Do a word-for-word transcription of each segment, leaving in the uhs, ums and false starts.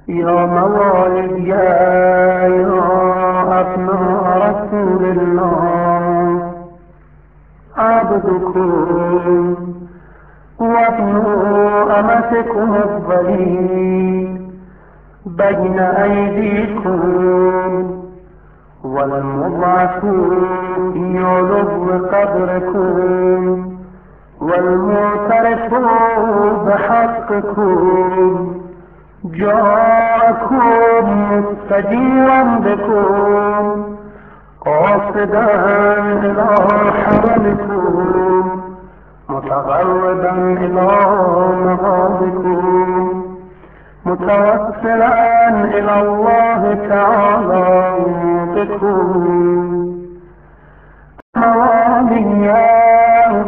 يا موالي يا أبناء رسول الله، عبدكم وابن أمتكم الضليل بين أيديكم، والمضعف يلظ قدركم، والمعترف بحقكم جاءكم مستجيرا بكم قاصدا إلى حرمكم متغربا إلى مغابكم متوسلا إلى الله تعالى بكم. مواليا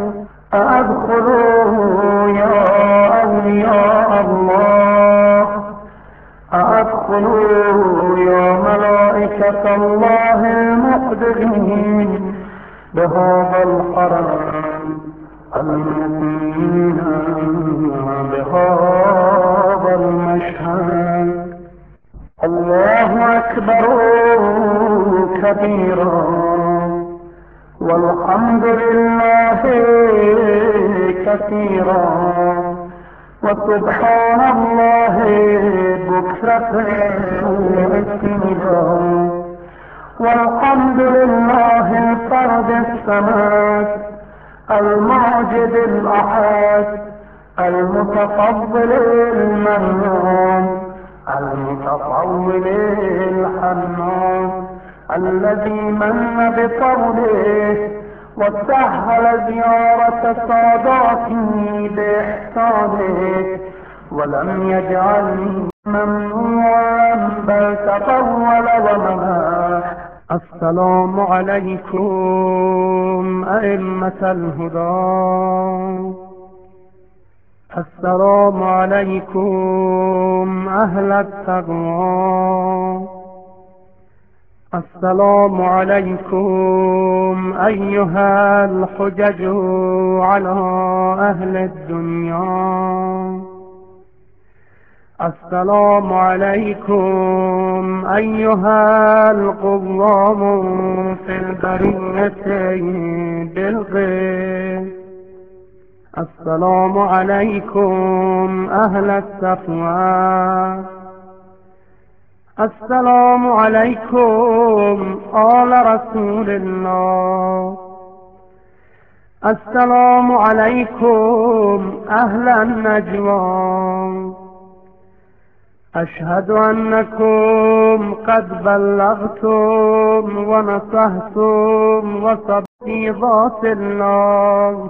أدخلوا يا أولياء الله، أدخلوا يا ملائكة الله المقدرين بهذا الحرم المقيمين بهذا المشهد. الله أكبر كبيرا والحمد لله كثيرا وسبحان الله بكرة وأصيلا، والحمد لله الفرد الصمد الماجد الأحد المتفضل المنان المتطول الحنان الذي من بفضله وسهل زيارة ساداته بإحسانه ولم يجعلني ممنوعا بل تطول ومنح. السلام عليكم أئمة الهدى، السلام عليكم أهل التقوى، السلام عليكم أيها الحجج على أهل الدنيا، السلام عليكم أيها القوام في البرية بالغيب، السلام عليكم أهل التقوى، السلام عليكم آل رسول الله، السلام عليكم أهل النجوى. أشهد أنكم قد بلغتم ونصحتم وصديقات الله،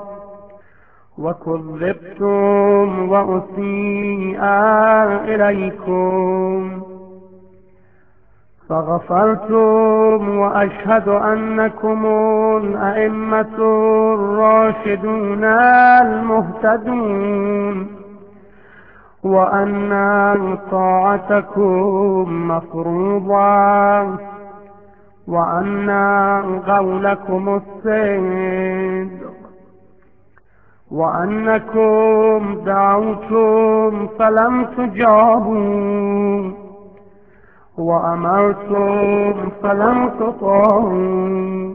وكذبتم وأسيء إليكم فغفرتم، وأشهد أنكم الأئمة الراشدون المهتدون، وأن طاعتكم مفروضة، وأن قولكم الصدق، وأنكم دعوتم فلم تجابوا، وأمرتم فلم تطاعوا،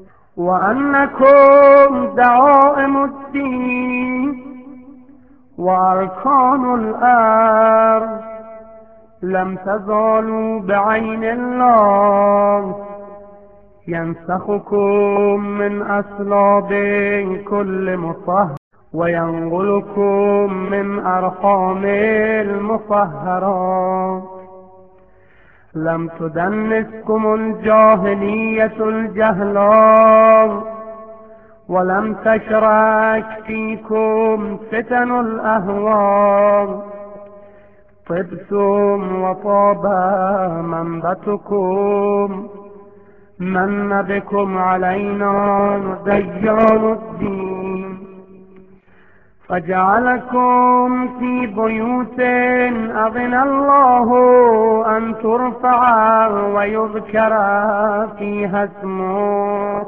وأنكم دعائم الدين وأركان الأرض لم تزالوا بعين الله ينسخكم من أصلاب كل مطهر وينقلكم من أرحام المطهرات. لم تدنسكم الجاهلية الجهلاء، ولم تشرك فيكم فتن الأهواء، طبتم وطاب منبتكم، من بكم علينا ديان الدين، فجعلكم في بيوت أذن الله أن ترفع ويذكر فيها اسمه،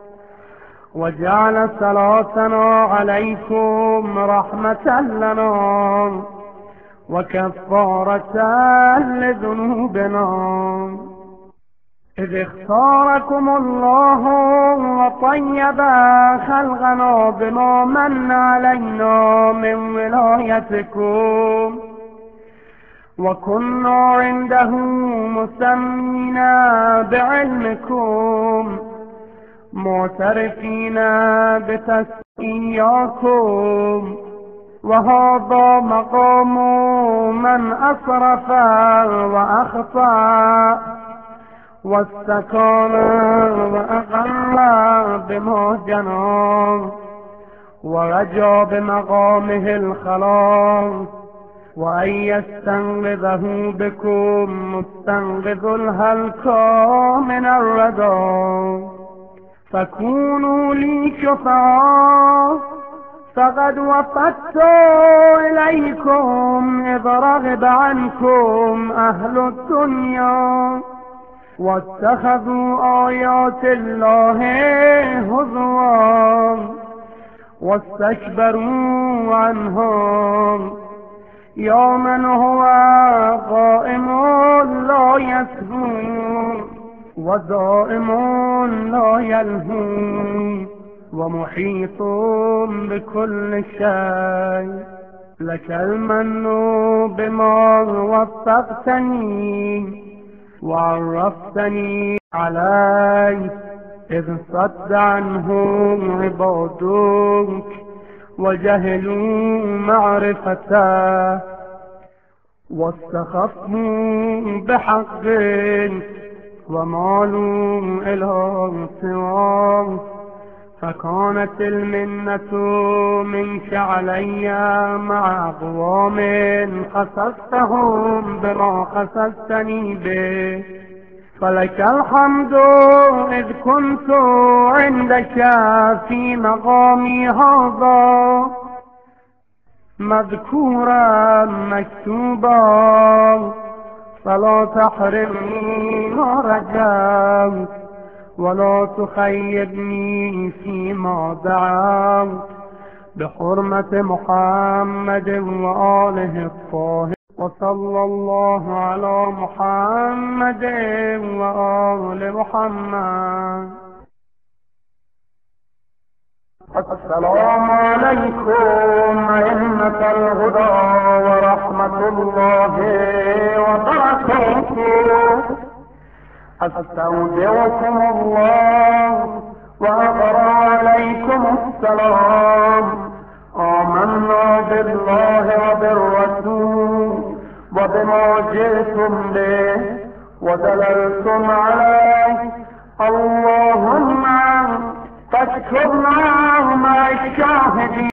وجعل صلاتنا عليكم رحمة لنا وكفارة لذنوبنا. إذ اختاركم الله وطيب خلقنا بما من علينا من ولايتكم، وكنا عنده مسمين بعلمكم معترفين بتسقياكم. وهذا مقام من أسرف وأخطأ واستكان وأقل بما جنى، ورجى بمقامه الخلاص، وأن يستنقذه بكم مستنقذ الهلكى من الردى. فكونوا لي شفعاء، فقد وفدت إليكم إذ رغب عنكم أهل الدنيا، واتخذوا آيات الله هزوا واستكبروا عنهم. يا من هو قائم لا يسهو، ودائم لا يلهو، ومحيط بكل شيء. لك المن بما وفقتني وعرفتني عليه، إذ صد عنهم عبادك وجهلوا معرفته، واستخفوا بحقك ومالوا إلى سواك. فكانت المنة منك علي مع أقوام خصصتهم بما خصصتني به. فلك الحمد إذ كنت عندك في مقامي هذا مذكورا مكتوبا، فلا تحرمني ما رجوت ولا تخيبني فيما دعوت، بحرمة محمد وآله الطاهرين. وصلى الله على محمد وآل محمد. السلام عليكم أئمة الهدى ورحمة الله وبركاته. أستودعكم الله وأقرأ عليكم السلام. آمنا بالله وبالرسول وبما جئتم به ودللتم عليه. اللهم فاشكرنا مع الشاهدين.